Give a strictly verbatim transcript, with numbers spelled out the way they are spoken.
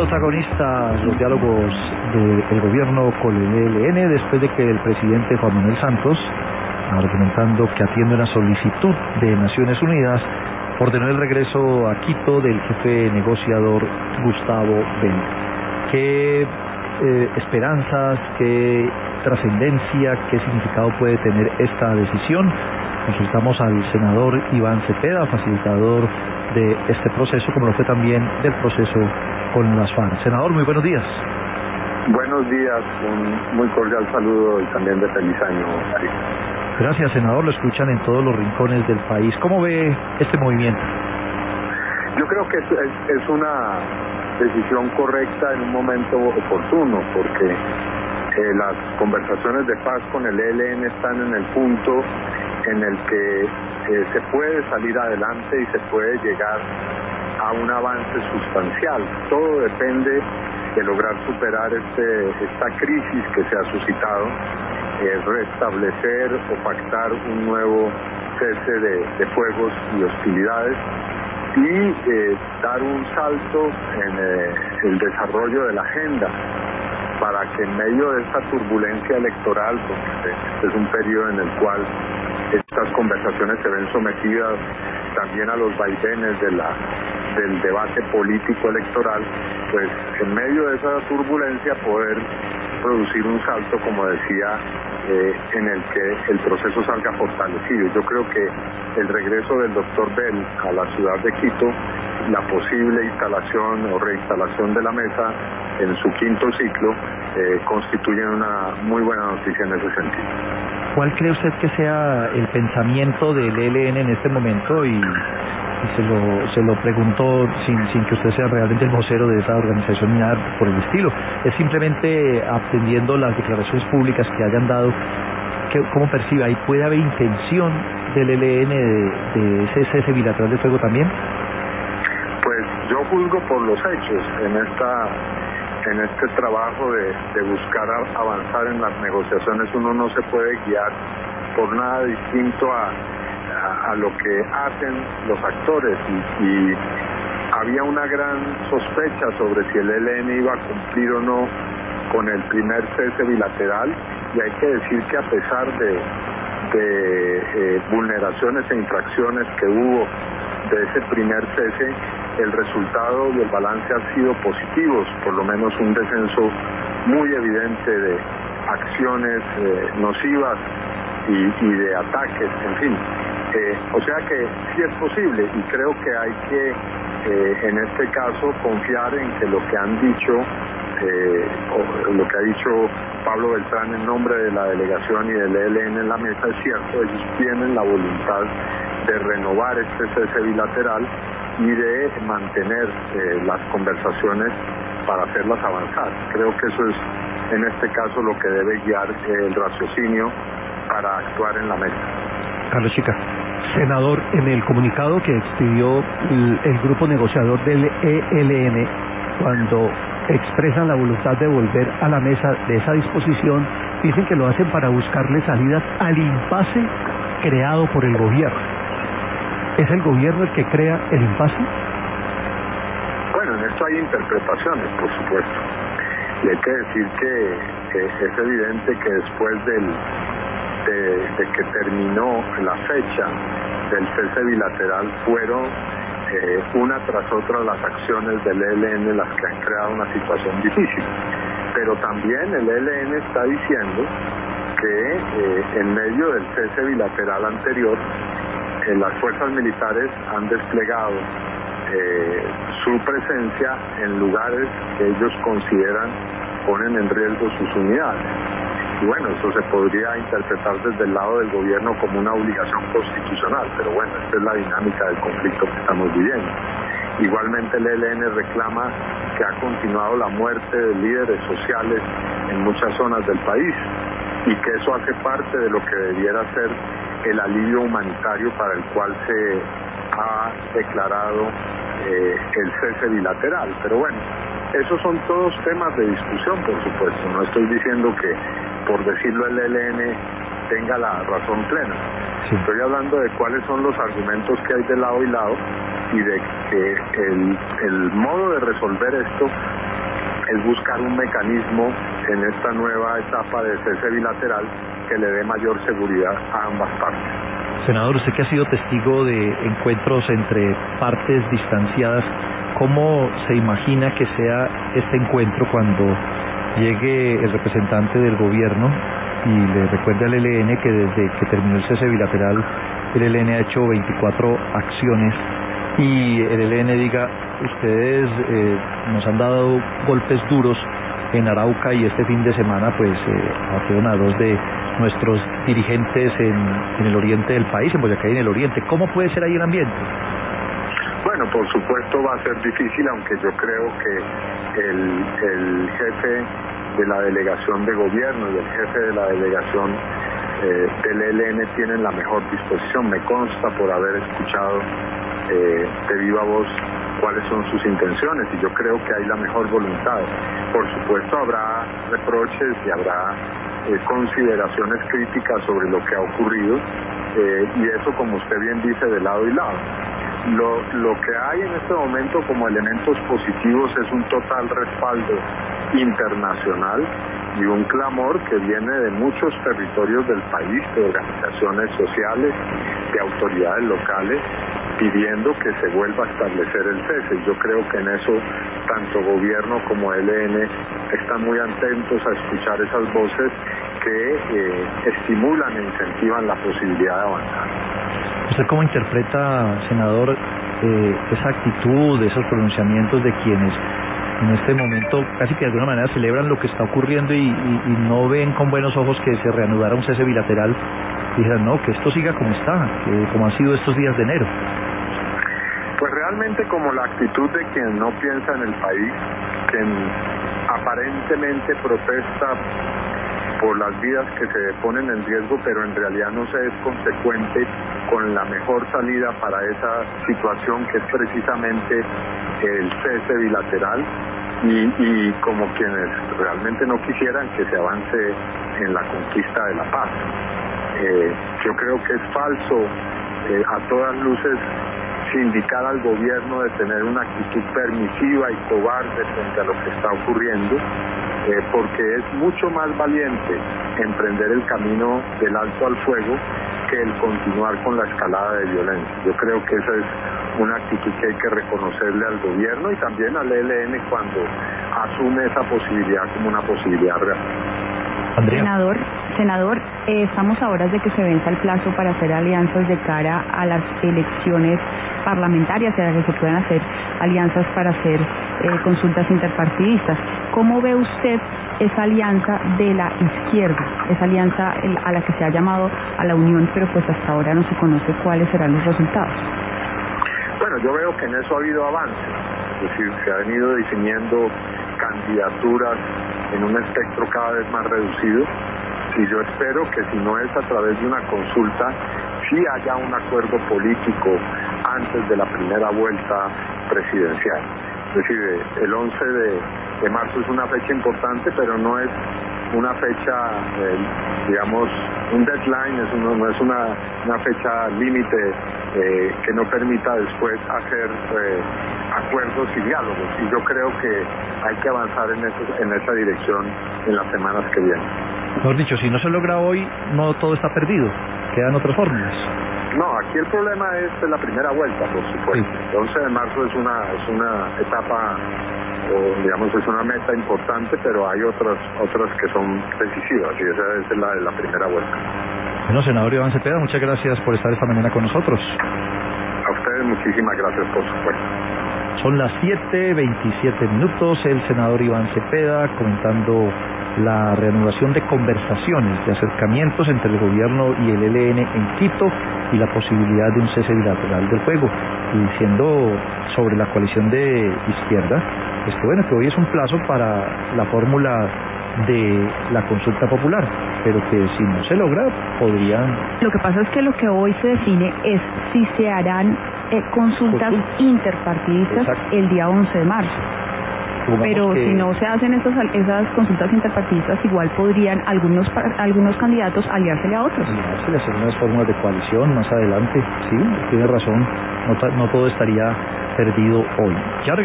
protagonistas los diálogos del gobierno con el E L N después de que el presidente Juan Manuel Santos, argumentando que atiende una solicitud de Naciones Unidas, ordenó el regreso a Quito del jefe negociador Gustavo Bell. ¿Qué eh, esperanzas, qué trascendencia, qué significado puede tener esta decisión? Consultamos al senador Iván Cepeda, facilitador de este proceso, como lo fue también del proceso con las FARC. Senador, muy buenos días. Buenos días, un muy cordial saludo y también de feliz año. Gracias, senador, lo escuchan en todos los rincones del país. ¿Cómo ve este movimiento? Yo creo que es, es, es una decisión correcta en un momento oportuno, porque eh, las conversaciones de paz con el E L N están en el punto en el que eh, se puede salir adelante y se puede llegar a un avance sustancial. Todo depende de lograr superar este, esta crisis que se ha suscitado, eh, restablecer o pactar un nuevo cese de, de fuegos y hostilidades y eh, dar un salto en eh, el desarrollo de la agenda para que en medio de esta turbulencia electoral, porque este es un periodo en el cual estas conversaciones se ven sometidas también a los vaivenes de la, del debate político electoral, pues en medio de esa turbulencia poder producir un salto, como decía, eh, en el que el proceso salga fortalecido. Yo creo que el regreso del doctor Bell a la ciudad de Quito, la posible instalación o reinstalación de la mesa en su quinto ciclo, eh, constituyen una muy buena noticia en ese sentido. ¿Cuál cree usted que sea el pensamiento del E L N en este momento? Y, y se lo se lo pregunto sin sin que usted sea realmente el vocero de esa organización ni nada por el estilo. Es simplemente atendiendo las declaraciones públicas que hayan dado, que, ¿cómo percibe? ¿Ahí puede haber intención del E L N de, de ese cese bilateral de fuego también? Pues yo juzgo por los hechos en esta en este trabajo de, de buscar avanzar en las negociaciones. Uno no se puede guiar por nada distinto a, a, a lo que hacen los actores y, y había una gran sospecha sobre si el E L N iba a cumplir o no con el primer cese bilateral, y hay que decir que a pesar de, de eh, vulneraciones e infracciones que hubo de ese primer cese, el resultado y el balance han sido positivos, por lo menos un descenso muy evidente de acciones eh, nocivas y, y de ataques, en fin. Eh, o sea que sí es posible, y creo que hay que, eh, en este caso, confiar en que lo que han dicho, eh, o lo que ha dicho Pablo Beltrán en nombre de la delegación y del E L N en la mesa es cierto. Ellos tienen la voluntad de renovar este cese bilateral y de mantener eh, las conversaciones para hacerlas avanzar. Creo que eso es, en este caso, lo que debe guiar eh, el raciocinio para actuar en la mesa. Carlos Chica. Senador, en el comunicado que expidió el, el grupo negociador del E L N, cuando expresan la voluntad de volver a la mesa de esa disposición, dicen que lo hacen para buscarle salidas al impasse creado por el gobierno. ¿Es el gobierno el que crea el impasse? Bueno, en esto hay interpretaciones, por supuesto. Y hay que decir que, que es evidente que después del, de, de que terminó la fecha del cese bilateral, fueron eh, una tras otra las acciones del E L N las que han creado una situación difícil. Pero también el E L N está diciendo que eh, en medio del cese bilateral anterior, Eh, las fuerzas militares han desplegado eh, su presencia en lugares que ellos consideran ponen en riesgo sus unidades. Y bueno, eso se podría interpretar desde el lado del gobierno como una obligación constitucional, pero bueno, esta es la dinámica del conflicto que estamos viviendo. Igualmente el E L N reclama que ha continuado la muerte de líderes sociales en muchas zonas del país y que eso hace parte de lo que debiera ser el alivio humanitario para el cual se ha declarado eh, el cese bilateral. Pero bueno, esos son todos temas de discusión, por supuesto. No estoy diciendo que, por decirlo, el E L N tenga la razón plena. Sí. Estoy hablando de cuáles son los argumentos que hay de lado y lado, y de que el, el modo de resolver esto es buscar un mecanismo en esta nueva etapa de cese bilateral que le dé mayor seguridad a ambas partes. Senador, usted que ha sido testigo de encuentros entre partes distanciadas, ¿cómo se imagina que sea este encuentro cuando llegue el representante del gobierno y le recuerde al E L N que desde que terminó el cese bilateral el E L N ha hecho veinticuatro acciones y el E L N diga, ustedes eh, nos han dado golpes duros en Arauca y este fin de semana pues eh, abatieron a dos de nuestros dirigentes en, en el oriente del país, en Boyacá y en el oriente? ¿Cómo puede ser ahí el ambiente? Bueno, por supuesto va a ser difícil, aunque yo creo que el, el jefe de la delegación de gobierno y el jefe de la delegación eh, del E L N tienen la mejor disposición. Me consta por haber escuchado eh, de viva voz cuáles son sus intenciones y yo creo que hay la mejor voluntad. Por supuesto habrá reproches y habrá eh, consideraciones críticas sobre lo que ha ocurrido eh, y eso, como usted bien dice, de lado y lado. Lo, lo que hay en este momento como elementos positivos es un total respaldo internacional y un clamor que viene de muchos territorios del país, de organizaciones sociales, de autoridades locales, pidiendo que se vuelva a establecer el cese. Yo creo que en eso tanto gobierno como E L N están muy atentos a escuchar esas voces que eh, estimulan e incentivan la posibilidad de avanzar. ¿Usted cómo interpreta, senador, eh, esa actitud, esos pronunciamientos de quienes en este momento casi que de alguna manera celebran lo que está ocurriendo y, y, y no ven con buenos ojos que se reanudara un cese bilateral? Dijeran, no, que esto siga como está, que como han sido estos días de enero. Pues realmente como la actitud de quien no piensa en el país, quien aparentemente protesta por las vidas que se ponen en riesgo, pero en realidad no se es consecuente con la mejor salida para esa situación que es precisamente el cese bilateral y, y como quienes realmente no quisieran que se avance en la conquista de la paz. Eh, yo creo que es falso eh, a todas luces sindicar al gobierno de tener una actitud permisiva y cobarde frente a lo que está ocurriendo, eh, porque es mucho más valiente emprender el camino del alto al fuego que el continuar con la escalada de violencia. Yo creo que esa es una actitud que hay que reconocerle al gobierno y también al E L N cuando asume esa posibilidad como una posibilidad real. Andrea. Senador, senador, eh, estamos a horas de que se venza el plazo para hacer alianzas de cara a las elecciones parlamentarias, para que se puedan hacer alianzas para hacer eh, consultas interpartidistas. ¿Cómo ve usted esa alianza de la izquierda, esa alianza a la que se ha llamado a la unión, pero pues hasta ahora no se conoce cuáles serán los resultados? Bueno, yo veo que en eso ha habido avances, es decir, se han ido definiendo candidaturas en un espectro cada vez más reducido y yo espero que si no es a través de una consulta, sí haya un acuerdo político antes de la primera vuelta presidencial. Es decir, el once de marzo es una fecha importante, pero no es una fecha, eh, digamos, un deadline, es uno, no es una, una fecha límite eh, que no permita después hacer eh, acuerdos y diálogos. Y yo creo que hay que avanzar en, eso, en esa dirección en las semanas que vienen. Mejor dicho, si no se logra hoy, no todo está perdido, quedan otras fórmulas. No, aquí el problema es la primera vuelta, por supuesto. Sí. El once de marzo es una, es una etapa, o digamos, es una meta importante, pero hay otras otras que son decisivas, y esa es la de la primera vuelta. Bueno, senador Iván Cepeda, muchas gracias por estar esta mañana con nosotros. A ustedes muchísimas gracias, por supuesto. Son las siete veintisiete minutos, el senador Iván Cepeda comentando la reanudación de conversaciones, de acercamientos entre el gobierno y el E L N en Quito y la posibilidad de un cese bilateral del fuego, y diciendo sobre la coalición de izquierda, pues que bueno, que hoy es un plazo para la fórmula de la consulta popular, pero que si no se logra, podrían... Lo que pasa es que lo que hoy se define es si se harán eh, consultas Consulta. interpartidistas Exacto. el día once de marzo. Supongamos pero que... si no se hacen esas, esas consultas interpartidistas, igual podrían algunos algunos candidatos aliársele a otros. Aliársele, hacer unas fórmulas de coalición más adelante, sí, tiene razón, no, no todo estaría perdido hoy. Ya